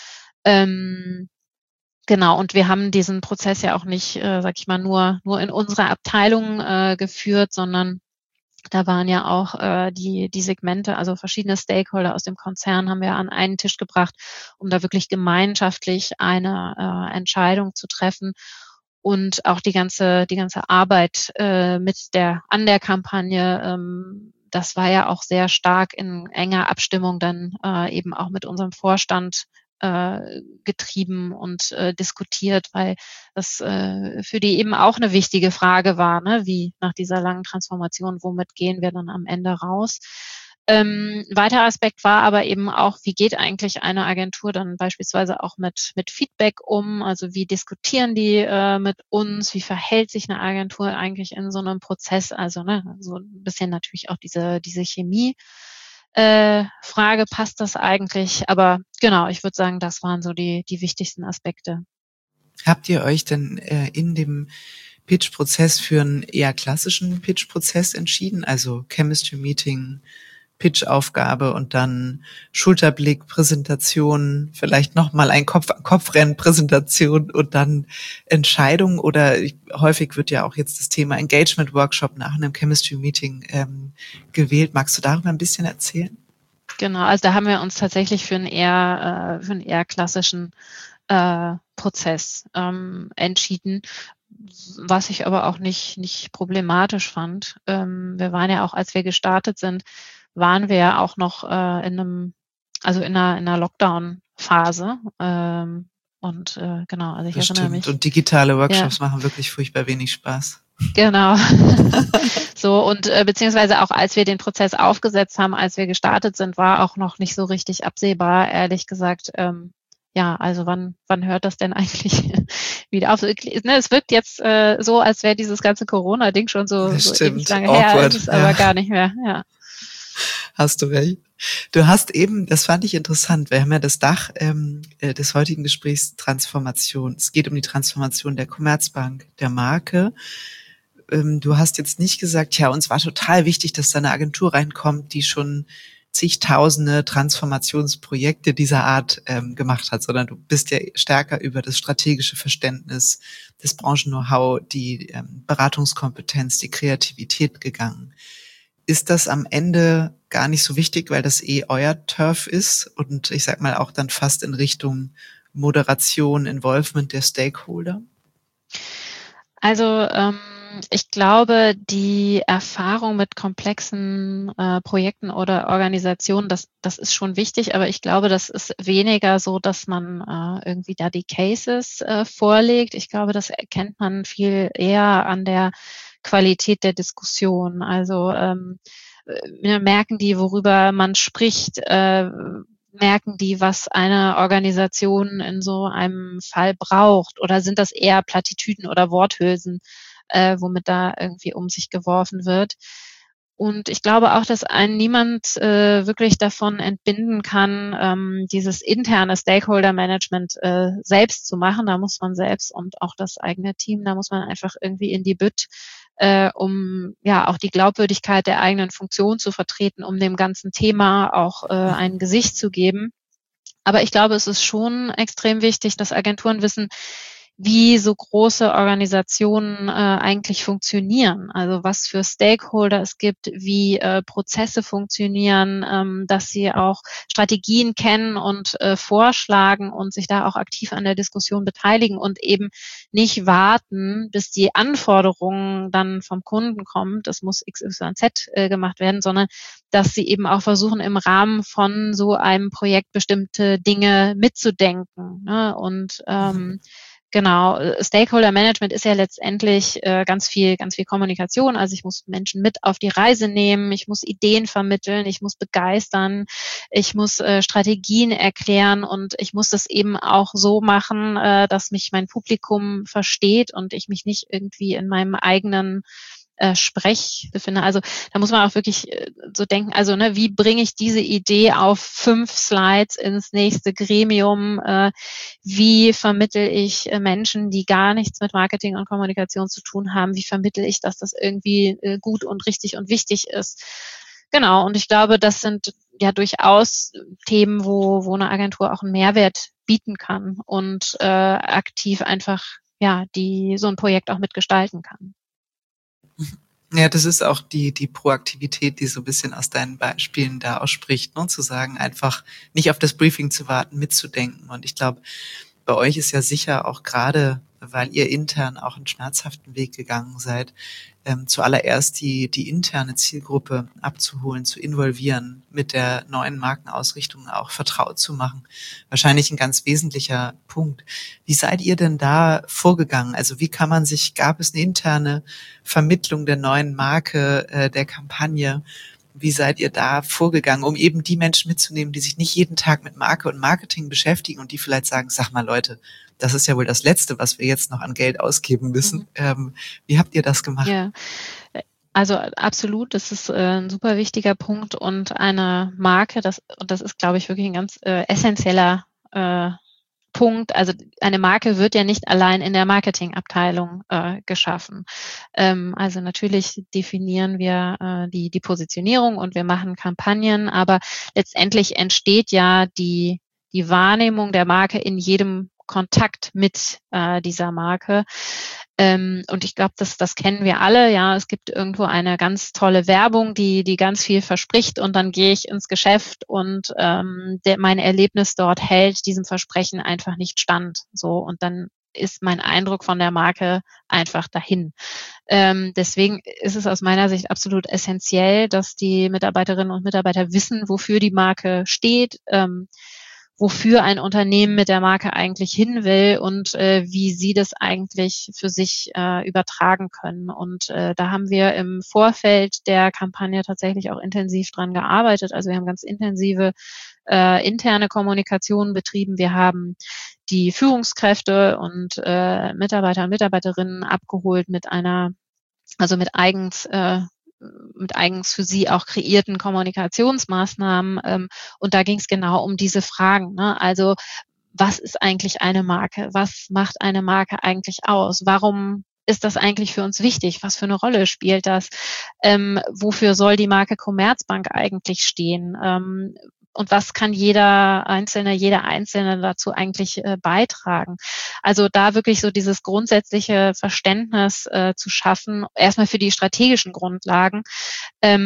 Ähm, Genau, und wir haben diesen Prozess ja auch nicht, äh, sag ich mal, nur nur in unserer Abteilung äh, geführt, sondern da waren ja auch äh, die die Segmente, also verschiedene Stakeholder aus dem Konzern haben wir an einen Tisch gebracht, um da wirklich gemeinschaftlich eine äh, Entscheidung zu treffen und auch die ganze die ganze Arbeit äh, mit der an der Kampagne. Ähm, das war ja auch sehr stark in enger Abstimmung dann äh, eben auch mit unserem Vorstand äh, getrieben und äh, diskutiert, weil das äh, für die eben auch eine wichtige Frage war, ne? Wie nach dieser langen Transformation, womit gehen wir dann am Ende raus? Ähm, weiterer Aspekt war aber eben auch, wie geht eigentlich eine Agentur dann beispielsweise auch mit mit Feedback um? Also wie diskutieren die äh, mit uns? Wie verhält sich eine Agentur eigentlich in so einem Prozess? Also ne, so ein bisschen natürlich auch diese diese Chemie. Äh, Frage, passt das eigentlich? Aber genau, ich würde sagen, das waren so die die wichtigsten Aspekte. Habt ihr euch denn äh, in dem Pitch-Prozess für einen eher klassischen Pitch-Prozess entschieden? Also Chemistry-Meeting, Pitch-Aufgabe und dann Schulterblick, Präsentation, vielleicht nochmal ein Kopf-an-Kopf-Rennen, Präsentation und dann Entscheidung oder ich, häufig wird ja auch jetzt das Thema Engagement-Workshop nach einem Chemistry-Meeting ähm, gewählt. Magst du darüber ein bisschen erzählen? Genau, also da haben wir uns tatsächlich für einen eher, äh, für einen eher klassischen äh, Prozess ähm, entschieden, was ich aber auch nicht, nicht problematisch fand. Ähm, wir waren ja auch, als wir gestartet sind, waren wir ja auch noch äh, in einem, also in einer, in einer Lockdown-Phase. Ähm, und äh, genau, also ich das erinnere stimmt. mich. Und digitale Workshops ja. machen wirklich furchtbar wenig Spaß. Genau. So, und äh, beziehungsweise auch als wir den Prozess aufgesetzt haben, als wir gestartet sind, war auch noch nicht so richtig absehbar, ehrlich gesagt, ähm, ja, also wann wann hört das denn eigentlich wieder auf? Ne, es wirkt jetzt äh, so, als wäre dieses ganze Corona-Ding schon so, so ewig lange Awkward. her, ist es aber ja. gar nicht mehr, ja. Hast du recht. Du hast eben, das fand ich interessant, wir haben ja das Dach ähm, des heutigen Gesprächs Transformation. Es geht um die Transformation der Commerzbank, der Marke. Ähm, du hast jetzt nicht gesagt, ja, uns war total wichtig, dass da eine Agentur reinkommt, die schon zigtausende Transformationsprojekte dieser Art ähm, gemacht hat, sondern du bist ja stärker über das strategische Verständnis, das Branchen-Know-how, die ähm, Beratungskompetenz, die Kreativität gegangen. ist das am Ende gar nicht so wichtig, weil das eh euer Turf ist und ich sag mal auch dann fast in Richtung Moderation, Involvement der Stakeholder? Also ähm, ich glaube, die Erfahrung mit komplexen äh, Projekten oder Organisationen, das, das ist schon wichtig, aber ich glaube, das ist weniger so, dass man äh, irgendwie da die Cases äh, vorlegt. Ich glaube, das erkennt man viel eher an der Qualität der Diskussion. Also ähm, wir merken die, worüber man spricht, äh, merken die, was eine Organisation in so einem Fall braucht? Oder sind das eher Plattitüden oder Worthülsen, äh, womit da irgendwie um sich geworfen wird? Und ich glaube auch, dass einen niemand äh, wirklich davon entbinden kann, ähm, dieses interne Stakeholder-Management äh, selbst zu machen. Da muss man selbst und auch das eigene Team, da muss man einfach irgendwie in die Bütt, äh, um ja auch die Glaubwürdigkeit der eigenen Funktion zu vertreten, um dem ganzen Thema auch äh, ein Gesicht zu geben. Aber ich glaube, es ist schon extrem wichtig, dass Agenturen wissen, wie so große Organisationen äh, eigentlich funktionieren, also was für Stakeholder es gibt, wie äh, Prozesse funktionieren, ähm, dass sie auch Strategien kennen und äh, vorschlagen und sich da auch aktiv an der Diskussion beteiligen und eben nicht warten, bis die Anforderungen dann vom Kunden kommen, das muss X Y Z äh, gemacht werden, sondern dass sie eben auch versuchen, im Rahmen von so einem Projekt bestimmte Dinge mitzudenken, ne? Und ähm, Genau, Stakeholder Management ist ja letztendlich äh, ganz viel, ganz viel Kommunikation. Also ich muss Menschen mit auf die Reise nehmen, ich muss Ideen vermitteln, ich muss begeistern, ich muss äh, Strategien erklären und ich muss das eben auch so machen, äh, dass mich mein Publikum versteht und ich mich nicht irgendwie in meinem eigenen äh, Sprech befinde. Also da muss man auch wirklich äh, so denken, also ne, wie bringe ich diese Idee auf fünf Slides ins nächste Gremium? Äh, wie vermittel ich äh, Menschen, die gar nichts mit Marketing und Kommunikation zu tun haben? Wie vermittel ich, dass das irgendwie äh, gut und richtig und wichtig ist? Genau, und ich glaube, das sind ja durchaus Themen, wo, wo eine Agentur auch einen Mehrwert bieten kann und äh, aktiv einfach ja die so ein Projekt auch mitgestalten kann. Ja, das ist auch die, die Proaktivität, die so ein bisschen aus deinen Beispielen da ausspricht, ne? Zu sagen, einfach nicht auf das Briefing zu warten, mitzudenken. Und ich glaube, bei euch ist ja sicher auch gerade, weil ihr intern auch einen schmerzhaften Weg gegangen seid, ähm, zuallererst die, die interne Zielgruppe abzuholen, zu involvieren, mit der neuen Markenausrichtung auch vertraut zu machen. Wahrscheinlich ein ganz wesentlicher Punkt. Wie seid ihr denn da vorgegangen? Also wie kann man sich, gab es eine interne Vermittlung der neuen Marke, äh, der Kampagne? Wie seid ihr da vorgegangen, um eben die Menschen mitzunehmen, die sich nicht jeden Tag mit Marke und Marketing beschäftigen und die vielleicht sagen, sag mal Leute, das ist ja wohl das Letzte, was wir jetzt noch an Geld ausgeben müssen. Mhm. Ähm, wie habt ihr das gemacht? Ja, also absolut, das ist äh, ein super wichtiger Punkt und eine Marke, das, und das ist, glaube ich, wirklich ein ganz äh, essentieller äh, Punkt. Also eine Marke wird ja nicht allein in der Marketingabteilung äh, geschaffen. Ähm, also natürlich definieren wir äh, die, die Positionierung und wir machen Kampagnen, aber letztendlich entsteht ja die, die Wahrnehmung der Marke in jedem Kontakt mit äh, dieser Marke. Ähm, und ich glaube, das, das kennen wir alle. Ja, es gibt irgendwo eine ganz tolle Werbung, die, die ganz viel verspricht und dann gehe ich ins Geschäft und ähm, der, mein Erlebnis dort hält diesem Versprechen einfach nicht stand. So, und dann ist mein Eindruck von der Marke einfach dahin. Ähm, deswegen ist es aus meiner Sicht absolut essentiell, dass die Mitarbeiterinnen und Mitarbeiter wissen, wofür die Marke steht, ähm, wofür ein Unternehmen mit der Marke eigentlich hin will und äh, wie sie das eigentlich für sich äh, übertragen können. Und äh, da haben wir im Vorfeld der Kampagne tatsächlich auch intensiv dran gearbeitet. Also wir haben ganz intensive äh, interne Kommunikation betrieben. Wir haben die Führungskräfte und äh, Mitarbeiter und Mitarbeiterinnen abgeholt mit einer, also mit eigens äh, mit eigens für sie auch kreierten Kommunikationsmaßnahmen. Ähm, und da ging es genau um diese Fragen. Ne? Also was ist eigentlich eine Marke? Was macht eine Marke eigentlich aus? Warum ist das eigentlich für uns wichtig? Was für eine Rolle spielt das? Ähm, wofür soll die Marke Commerzbank eigentlich stehen? Ähm, Und was kann jeder Einzelne, jeder Einzelne dazu eigentlich äh, beitragen? Also da wirklich so dieses grundsätzliche Verständnis äh, zu schaffen, erstmal für die strategischen Grundlagen ähm,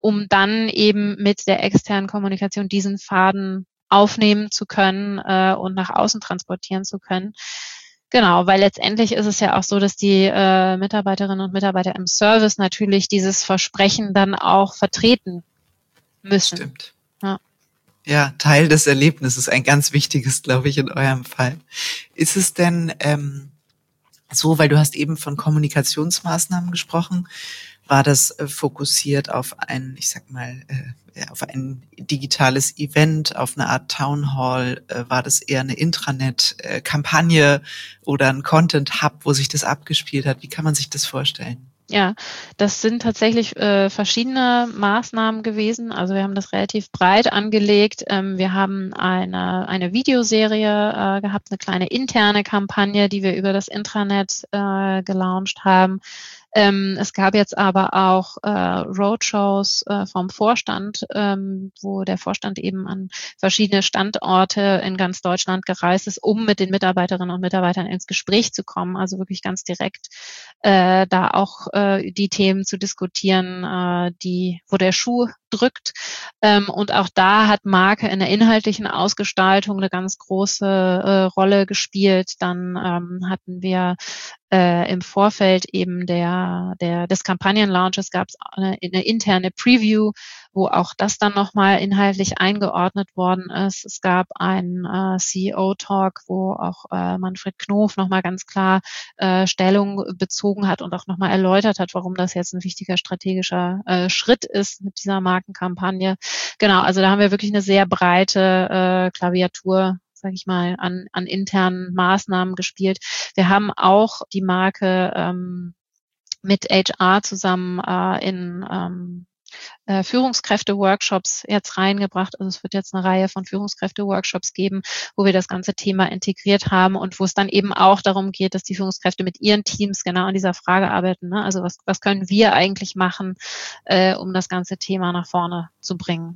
um dann eben mit der externen Kommunikation diesen Faden aufnehmen zu können äh, und nach außen transportieren zu können. Genau, weil letztendlich ist es ja auch so, dass die äh, Mitarbeiterinnen und Mitarbeiter im Service natürlich dieses Versprechen dann auch vertreten müssen. Stimmt. Ja. Ja, Teil des Erlebnisses, ein ganz wichtiges, glaube ich, in eurem Fall. Ist es denn ähm, so, weil du hast eben von Kommunikationsmaßnahmen gesprochen, war das äh, fokussiert auf ein, ich sag mal, äh, auf ein digitales Event, auf eine Art Town Hall? Äh, war das eher eine Intranet-Kampagne äh, oder ein Content-Hub, wo sich das abgespielt hat? Wie kann man sich das vorstellen? Ja, das sind tatsächlich äh, verschiedene Maßnahmen gewesen. Also wir haben das relativ breit angelegt. Ähm, wir haben eine, eine Videoserie äh, gehabt, eine kleine interne Kampagne, die wir über das Intranet äh, gelauncht haben. Ähm, es gab jetzt aber auch äh, Roadshows äh, vom Vorstand, ähm, wo der Vorstand eben an verschiedene Standorte in ganz Deutschland gereist ist, um mit den Mitarbeiterinnen und Mitarbeitern ins Gespräch zu kommen, also wirklich ganz direkt äh, da auch äh, die Themen zu diskutieren, äh, die, wo der Schuh drückt. Ähm, und auch da hat Marke in der inhaltlichen Ausgestaltung eine ganz große äh, Rolle gespielt. Dann ähm, hatten wir Äh, im Vorfeld eben der, der des Kampagnenlaunches gab es eine, eine interne Preview, wo auch das dann nochmal inhaltlich eingeordnet worden ist. Es gab einen äh, C E O-Talk, wo auch äh, Manfred Knof nochmal ganz klar äh, Stellung bezogen hat und auch nochmal erläutert hat, warum das jetzt ein wichtiger strategischer äh, Schritt ist mit dieser Markenkampagne. Genau, also da haben wir wirklich eine sehr breite äh, Klaviatur, sage ich mal, an, an internen Maßnahmen gespielt. Wir haben auch die Marke ähm, mit H R zusammen äh, in ähm, äh, Führungskräfte-Workshops jetzt reingebracht. Also es wird jetzt eine Reihe von Führungskräfte-Workshops geben, wo wir das ganze Thema integriert haben und wo es dann eben auch darum geht, dass die Führungskräfte mit ihren Teams genau an dieser Frage arbeiten. Ne? Also was, was können wir eigentlich machen, äh, um das ganze Thema nach vorne zu bringen?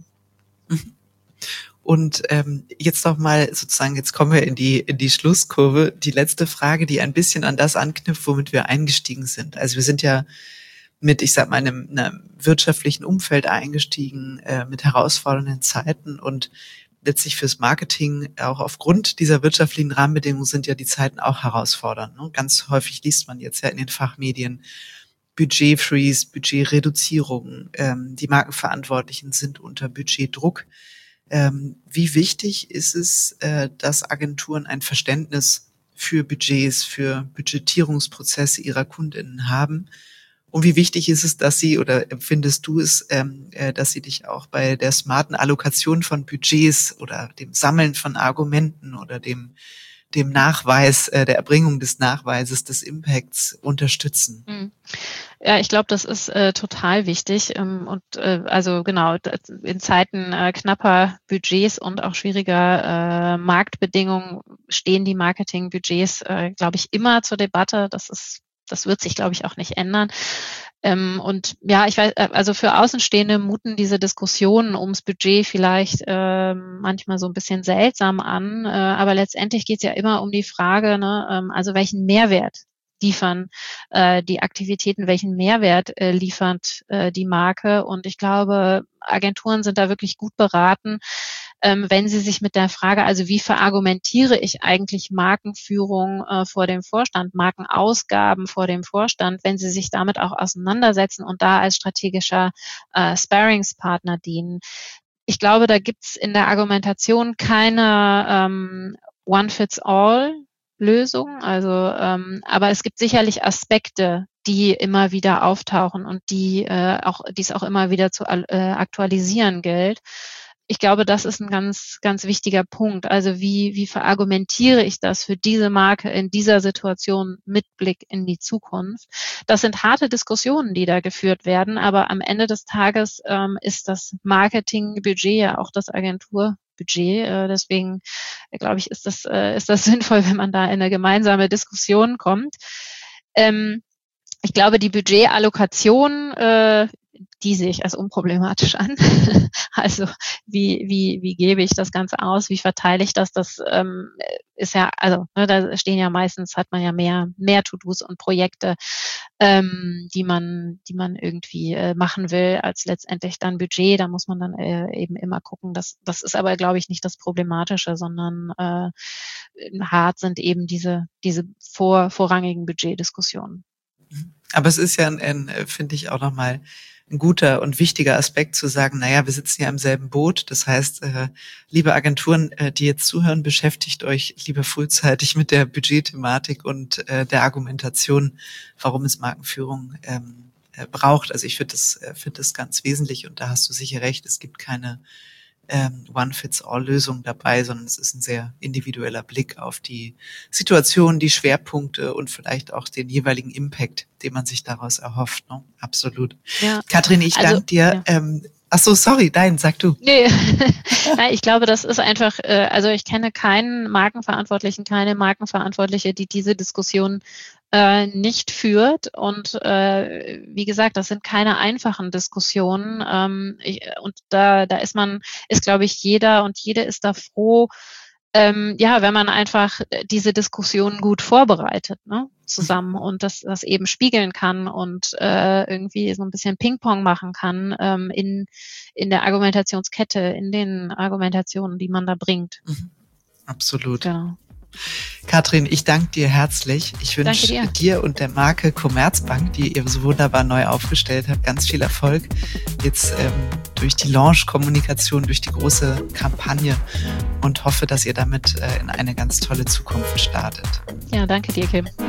Und ähm, jetzt noch mal sozusagen, jetzt kommen wir in die in die Schlusskurve. Die letzte Frage, die ein bisschen an das anknüpft, womit wir eingestiegen sind. Also wir sind ja mit, ich sag mal, einem, einem wirtschaftlichen Umfeld eingestiegen, äh, mit herausfordernden Zeiten und letztlich fürs Marketing, auch aufgrund dieser wirtschaftlichen Rahmenbedingungen sind ja die Zeiten auch herausfordernd. Ne? Ganz häufig liest man jetzt ja in den Fachmedien Budgetfreeze, Budgetreduzierung, ähm, die Markenverantwortlichen sind unter Budgetdruck. Ähm, wie wichtig ist es, äh, dass Agenturen ein Verständnis für Budgets, für Budgetierungsprozesse ihrer KundInnen haben? Und wie wichtig ist es, dass sie, oder empfindest du es, ähm, äh, dass sie dich auch bei der smarten Allokation von Budgets oder dem Sammeln von Argumenten oder dem dem Nachweis, äh, der Erbringung des Nachweises des Impacts unterstützen? Ja, ich glaube, das ist äh, total wichtig ähm, und äh, also genau in Zeiten äh, knapper Budgets und auch schwieriger äh, Marktbedingungen stehen die Marketingbudgets, äh, glaube ich, immer zur Debatte. Das ist, das wird sich, glaube ich, auch nicht ändern. Ähm, und ja, ich weiß, also für Außenstehende muten diese Diskussionen ums Budget vielleicht äh, manchmal so ein bisschen seltsam an, äh, aber letztendlich geht es ja immer um die Frage, ne, ähm, also welchen Mehrwert liefern äh, die Aktivitäten, welchen Mehrwert äh, liefert äh, die Marke. Und ich glaube, Agenturen sind da wirklich gut beraten, ähm, wenn sie sich mit der Frage, also wie verargumentiere ich eigentlich Markenführung äh, vor dem Vorstand, Markenausgaben vor dem Vorstand, wenn sie sich damit auch auseinandersetzen und da als strategischer äh, Sparringspartner dienen. Ich glaube, da gibt's in der Argumentation keine ähm, One-Fits-All Lösung. Also, ähm, aber es gibt sicherlich Aspekte, die immer wieder auftauchen und die äh, auch, die es auch immer wieder zu äh, aktualisieren gilt. Ich glaube, das ist ein ganz, ganz wichtiger Punkt. Also wie, wie verargumentiere ich das für diese Marke in dieser Situation mit Blick in die Zukunft? Das sind harte Diskussionen, die da geführt werden, aber am Ende des Tages ähm, ist das Marketingbudget ja auch das Agentur Budget. Äh, deswegen äh, glaube ich, ist das, äh, ist das sinnvoll, wenn man da in eine gemeinsame Diskussion kommt. Ähm, ich glaube, die Budgetallokation, äh, die sehe ich als unproblematisch an. Also wie wie wie gebe ich das Ganze aus? Wie verteile ich das? Das ähm, ist ja, also ne, da stehen ja meistens, hat man ja mehr mehr To-Dos und Projekte, ähm, die man die man irgendwie äh, machen will, als letztendlich dann Budget. Da muss man dann äh, eben immer gucken. Das das ist aber, glaube ich, nicht das Problematische, sondern äh, hart sind eben diese diese vor vorrangigen Budgetdiskussionen. Aber es ist ja, ein, ein, finde ich, auch nochmal ein guter und wichtiger Aspekt zu sagen, naja, wir sitzen ja im selben Boot. Das heißt, äh, liebe Agenturen, äh, die jetzt zuhören, beschäftigt euch lieber frühzeitig mit der Budgetthematik und äh, der Argumentation, warum es Markenführung ähm, äh, braucht. Also ich finde das, äh, finde das ganz wesentlich und da hast du sicher recht, es gibt keine ähm, One-Fits-All-Lösung dabei, sondern es ist ein sehr individueller Blick auf die Situation, die Schwerpunkte und vielleicht auch den jeweiligen Impact, den man sich daraus erhofft. Ne? Absolut. Ja. Katrin, ich also, danke dir. Ja. Ähm, ach so, sorry, nein, sag du. Nee, Nein, ich glaube, das ist einfach, äh, also ich kenne keinen Markenverantwortlichen, keine Markenverantwortliche, die diese Diskussion äh, nicht führt. Und äh, wie gesagt, das sind keine einfachen Diskussionen. Ähm, ich, und da, da ist man, ist, glaube ich, jeder und jede ist da froh, ähm, ja, wenn man einfach diese Diskussion gut vorbereitet, ne, zusammen und das, das eben spiegeln kann und äh, irgendwie so ein bisschen Ping-Pong machen kann ähm, in in der Argumentationskette, in den Argumentationen, die man da bringt. Mhm. Absolut. Genau. Katrin, ich danke dir herzlich. Ich wünsche dir. dir und der Marke Commerzbank, die ihr so wunderbar neu aufgestellt habt, ganz viel Erfolg. Jetzt ähm, durch die Launch-Kommunikation, durch die große Kampagne und hoffe, dass ihr damit äh, in eine ganz tolle Zukunft startet. Ja, danke dir, Kim.